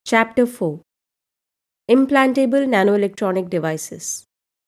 Chapter 4: Implantable Nanoelectronic Devices.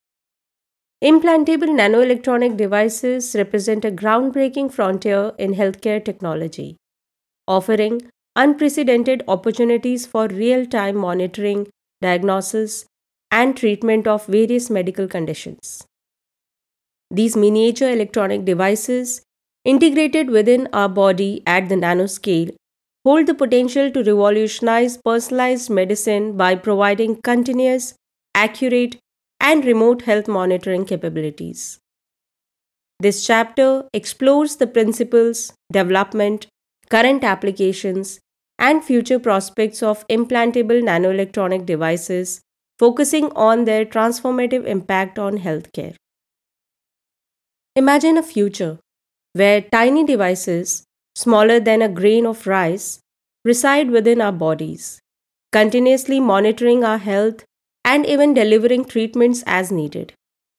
Implantable nanoelectronic devices represent a groundbreaking frontier in healthcare technology, offering unprecedented opportunities for real time monitoring, diagnosis, and treatment of various medical conditions. These miniature electronic devices, integrated within our body at the nanoscale, hold the potential to revolutionize personalized medicine by providing continuous, accurate, and remote health monitoring capabilities. This chapter explores the principles, development, current applications, and future prospects of implantable nanoelectronic devices, focusing on their transformative impact on healthcare. Imagine a future where tiny devices, smaller than a grain of rice, reside within our bodies, continuously monitoring our health and even delivering treatments as needed.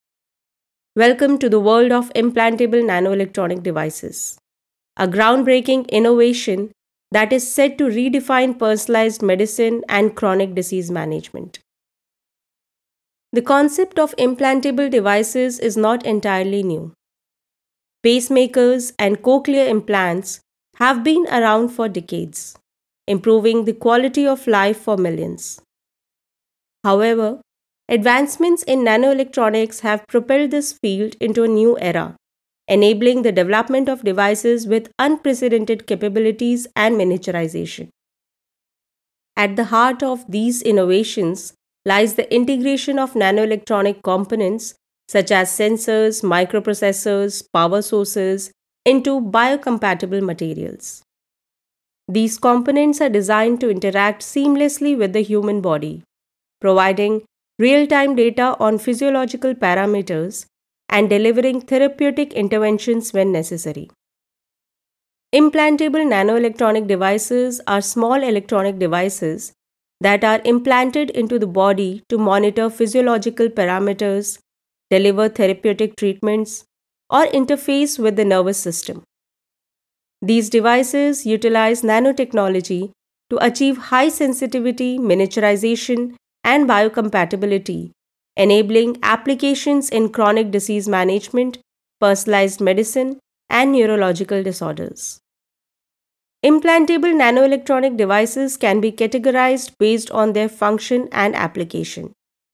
Welcome to the world of implantable nanoelectronic devices, a groundbreaking innovation that is set to redefine personalized medicine and chronic disease management. The concept of implantable devices is not entirely new. Pacemakers and cochlear implants have been around for decades, improving the quality of life for millions. However, advancements in nanoelectronics have propelled this field into a new era, enabling the development of devices with unprecedented capabilities and miniaturization. At the heart of these innovations lies the integration of nanoelectronic components such as sensors, microprocessors, power sources into biocompatible materials. These components are designed to interact seamlessly with the human body, providing real time data on physiological parameters and delivering therapeutic interventions when necessary. Implantable nanoelectronic devices are small electronic devices that are implanted into the body to monitor physiological parameters, deliver therapeutic treatments, or interface with the nervous system. These devices utilize nanotechnology to achieve high sensitivity, miniaturization, and biocompatibility, enabling applications in chronic disease management, personalized medicine, and neurological disorders. Implantable nanoelectronic devices can be categorized based on their function and application.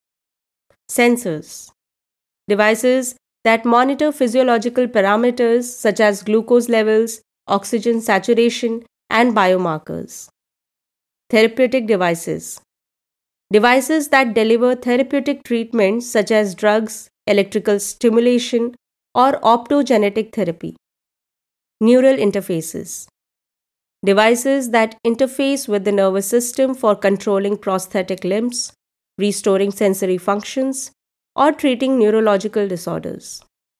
Sensors: devices that monitor physiological parameters such as glucose levels, oxygen saturation, and biomarkers. Therapeutic devices: devices that deliver therapeutic treatments such as drugs, electrical stimulation, or optogenetic therapy. Neural interfaces: devices that interface with the nervous system for controlling prosthetic limbs, restoring sensory functions, or treating neurological disorders.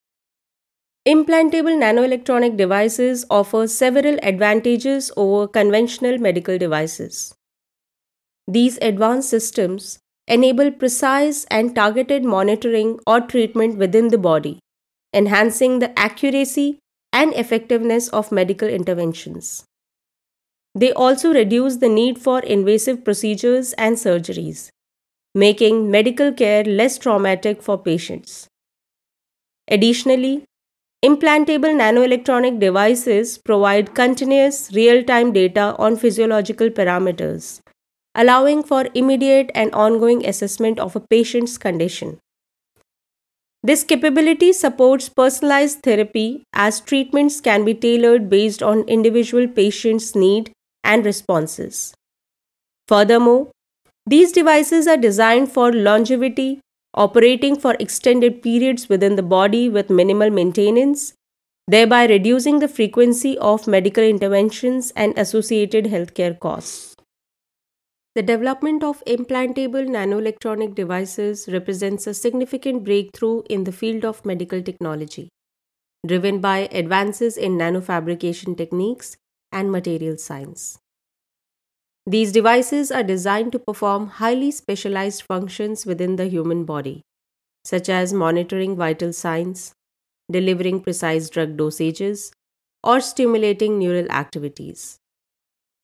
Implantable nanoelectronic devices offer several advantages over conventional medical devices. These advanced systems enable precise and targeted monitoring or treatment within the body, enhancing the accuracy and effectiveness of medical interventions. They also reduce the need for invasive procedures and surgeries, making medical care less traumatic for patients. Additionally, implantable nanoelectronic devices provide continuous real time data on physiological parameters, allowing for immediate and ongoing assessment of a patient's condition. This capability supports personalized therapy as treatments can be tailored based on individual patients' need and responses. Furthermore, these devices are designed for longevity, operating for extended periods within the body with minimal maintenance, thereby reducing the frequency of medical interventions and associated healthcare costs. The development of implantable nanoelectronic devices represents a significant breakthrough in the field of medical technology, driven by advances in nanofabrication techniques and material science. These devices are designed to perform highly specialized functions within the human body, such as monitoring vital signs, delivering precise drug dosages, or stimulating neural activities.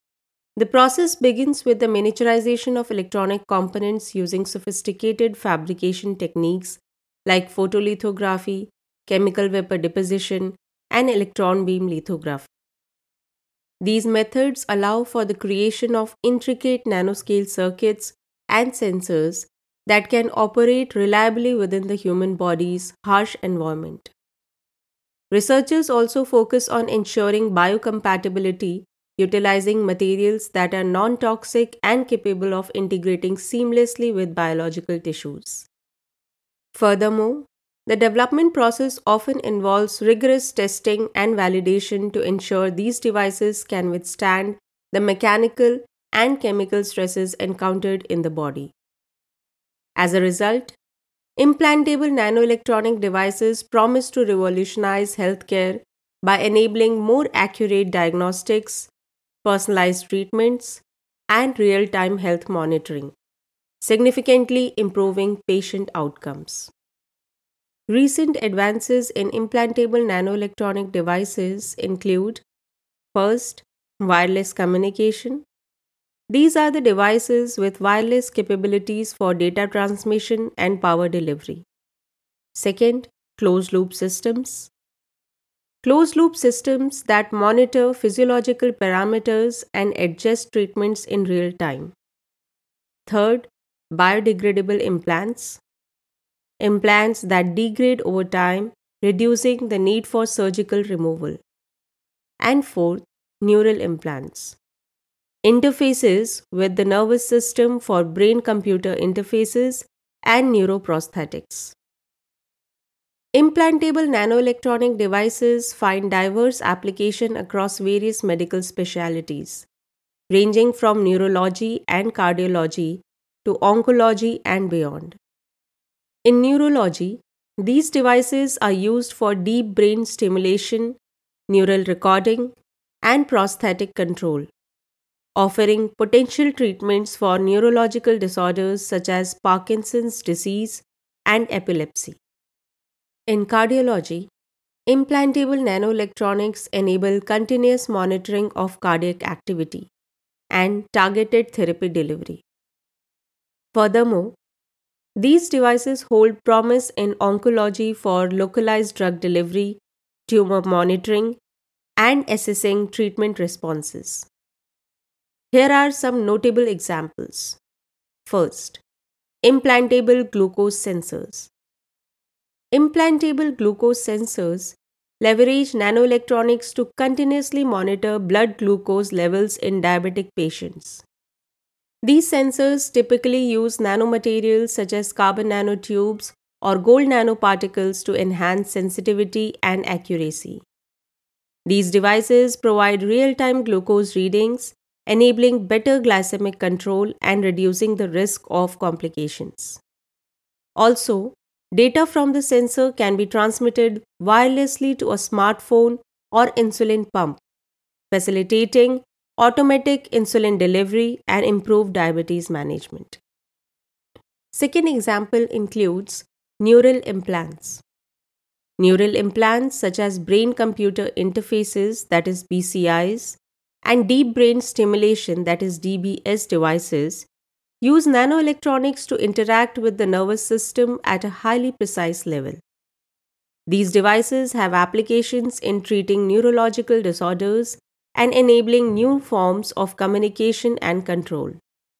The process begins with the miniaturization of electronic components using sophisticated fabrication techniques like photolithography, chemical vapor deposition, and electron beam lithography. These methods allow for the creation of intricate nanoscale circuits and sensors that can operate reliably within the human body's harsh environment. Researchers also focus on ensuring biocompatibility, utilizing materials that are non toxic and capable of integrating seamlessly with biological tissues. Furthermore, the development process often involves rigorous testing and validation to ensure these devices can withstand the mechanical and chemical stresses encountered in the body. As a result, implantable nanoelectronic devices promise to revolutionize healthcare by enabling more accurate diagnostics, personalized treatments, and real time health monitoring, significantly improving patient outcomes. Recent advances in implantable nanoelectronic devices include: first, wireless communication. These are the devices with wireless capabilities for data transmission and power delivery. Second, closed loop systems. Closed loop systems that monitor physiological parameters and adjust treatments in real time. Third, biodegradable implants. Implants that degrade over time, reducing the need for surgical removal. And fourth, neural implants. Interfaces with the nervous system for brain computer interfaces and neuroprosthetics. Implantable nanoelectronic devices find diverse application across various medical specialties, ranging from neurology and cardiology to oncology and beyond. In neurology, these devices are used for deep brain stimulation, neural recording, and prosthetic control, offering potential treatments for neurological disorders such as Parkinson's disease and epilepsy. In cardiology, implantable nanoelectronics enable continuous monitoring of cardiac activity and targeted therapy delivery. Furthermore, these devices hold promise in oncology for localized drug delivery, tumor monitoring, and assessing treatment responses. Here are some notable examples. First, implantable glucose sensors. Implantable glucose sensors leverage nanoelectronics to continuously monitor blood glucose levels in diabetic patients. These sensors typically use nanomaterials such as carbon nanotubes or gold nanoparticles to enhance sensitivity and accuracy. These devices provide real time glucose readings, enabling better glycemic control and reducing the risk of complications. Also, data from the sensor can be transmitted wirelessly to a smartphone or insulin pump, facilitating automatic insulin delivery and improved diabetes management. Second example includes neural implants. Neural implants such as brain computer interfaces, that is BCIs, and deep brain stimulation, that is DBS devices use nanoelectronics to interact with the nervous system at a highly precise level. These devices have applications in treating neurological disorders and enabling new forms of communication and control.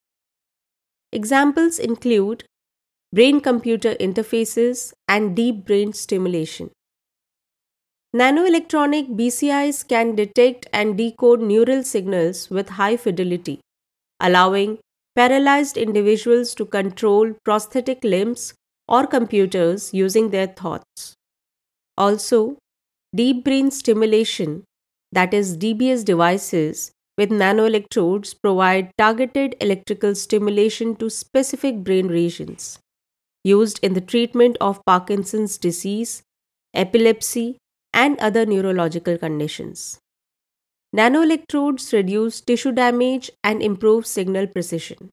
Examples include brain computer interfaces and deep brain stimulation. Nanoelectronic BCIs can detect and decode neural signals with high fidelity, allowing paralyzed individuals to control prosthetic limbs or computers using their thoughts. Also, deep brain stimulation, that is DBS devices with nanoelectrodes, provide targeted electrical stimulation to specific brain regions, used in the treatment of Parkinson's disease, epilepsy, and other neurological conditions. Nanoelectrodes reduce tissue damage and improve signal precision.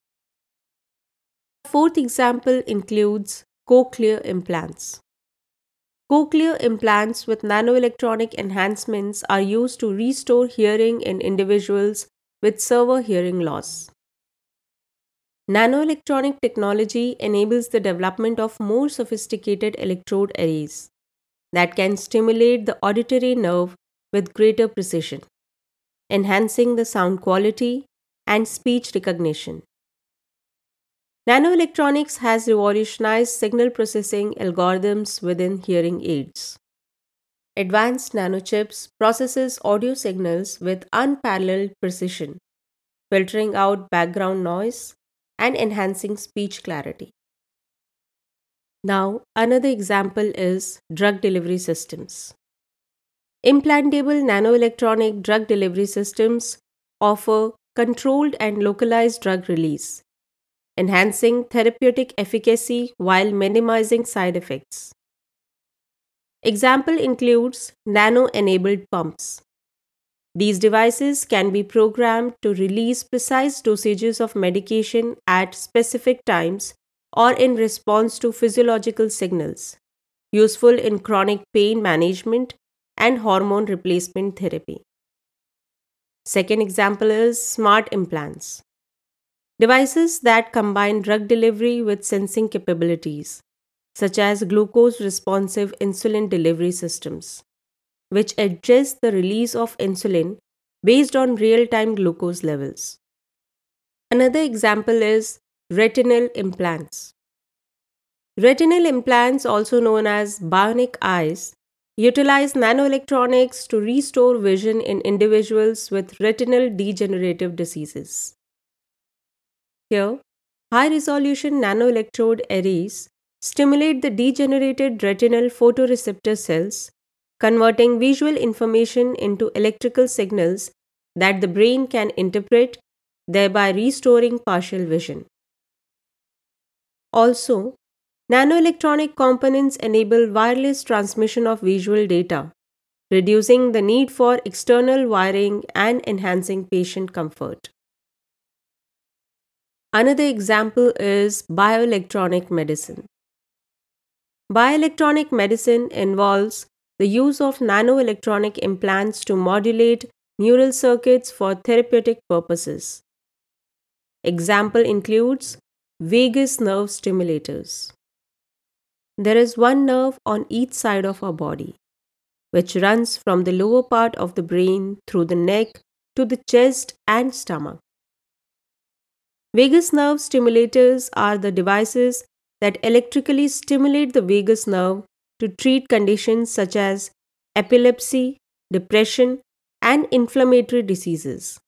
Fourth example includes cochlear implants. Cochlear implants with nanoelectronic enhancements are used to restore hearing in individuals with severe hearing loss. Nanoelectronic technology enables the development of more sophisticated electrode arrays that can stimulate the auditory nerve with greater precision, enhancing the sound quality and speech recognition. Nanoelectronics has revolutionized signal processing algorithms within hearing aids. Advanced nanochips processes audio signals with unparalleled precision, filtering out background noise and enhancing speech clarity. Now, another example is drug delivery systems. Implantable nanoelectronic drug delivery systems offer controlled and localized drug release, enhancing therapeutic efficacy while minimizing side effects. Example includes nano-enabled pumps. These devices can be programmed to release precise dosages of medication at specific times or in response to physiological signals, useful in chronic pain management and hormone replacement therapy. Second example is smart implants. Devices that combine drug delivery with sensing capabilities, such as glucose responsive insulin delivery systems, which adjust the release of insulin based on real time glucose levels. Another example is retinal implants. Retinal implants, also known as bionic eyes, utilize nanoelectronics to restore vision in individuals with retinal degenerative diseases. Here, high resolution nanoelectrode arrays stimulate the degenerated retinal photoreceptor cells, converting visual information into electrical signals that the brain can interpret, thereby restoring partial vision. Also, nanoelectronic components enable wireless transmission of visual data, reducing the need for external wiring and enhancing patient comfort. Another example is bioelectronic medicine. Bioelectronic medicine involves the use of nanoelectronic implants to modulate neural circuits for therapeutic purposes. Example includes vagus nerve stimulators. There is one nerve on each side of our body, which runs from the lower part of the brain through the neck to the chest and stomach. Vagus nerve stimulators are the devices that electrically stimulate the vagus nerve to treat conditions such as epilepsy, depression, and inflammatory diseases.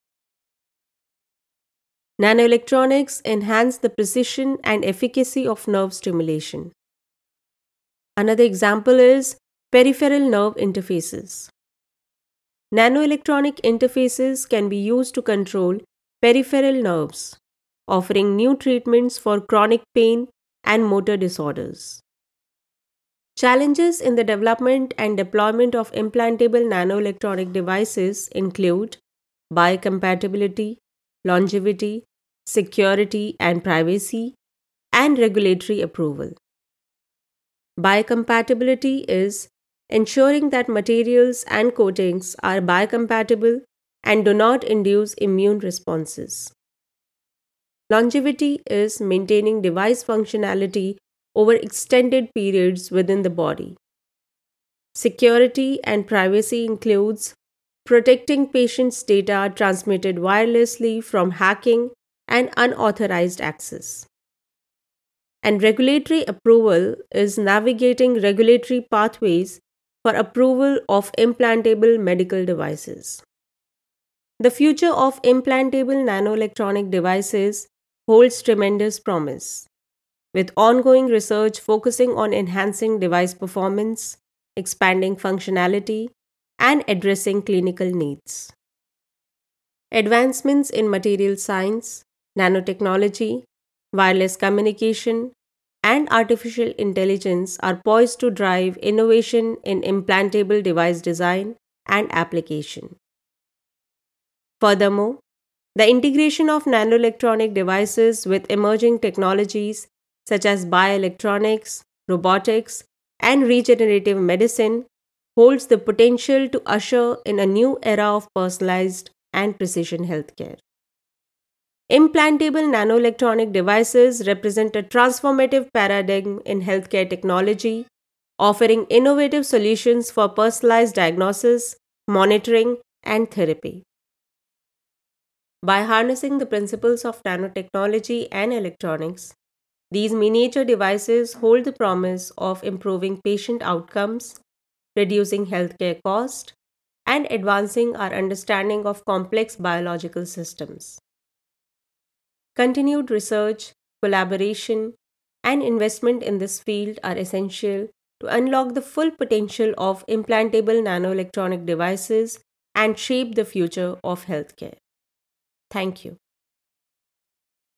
Nanoelectronics enhance the precision and efficacy of nerve stimulation. Another example is peripheral nerve interfaces. Nanoelectronic interfaces can be used to control peripheral nerves, offering new treatments for chronic pain and motor disorders. Challenges in the development and deployment of implantable nanoelectronic devices include biocompatibility, longevity, security and privacy, and regulatory approval. Biocompatibility is ensuring that materials and coatings are biocompatible and do not induce immune responses. Longevity is maintaining device functionality over extended periods within the body. Security and privacy includes protecting patients' data transmitted wirelessly from hacking and unauthorized access. And regulatory approval is navigating regulatory pathways for approval of implantable medical devices. The future of implantable nanoelectronic devices holds tremendous promise, with ongoing research focusing on enhancing device performance, expanding functionality, and addressing clinical needs. Advancements in material science, nanotechnology, wireless communication, and artificial intelligence are poised to drive innovation in implantable device design and application. Furthermore, the integration of nanoelectronic devices with emerging technologies such as bioelectronics, robotics, and regenerative medicine holds the potential to usher in a new era of personalized and precision healthcare. Implantable nanoelectronic devices represent a transformative paradigm in healthcare technology, offering innovative solutions for personalized diagnosis, monitoring, and therapy. By harnessing the principles of nanotechnology and electronics, these miniature devices hold the promise of improving patient outcomes, reducing healthcare costs, and advancing our understanding of complex biological systems. Continued research, collaboration, and investment in this field are essential to unlock the full potential of implantable nanoelectronic devices and shape the future of healthcare. Thank you.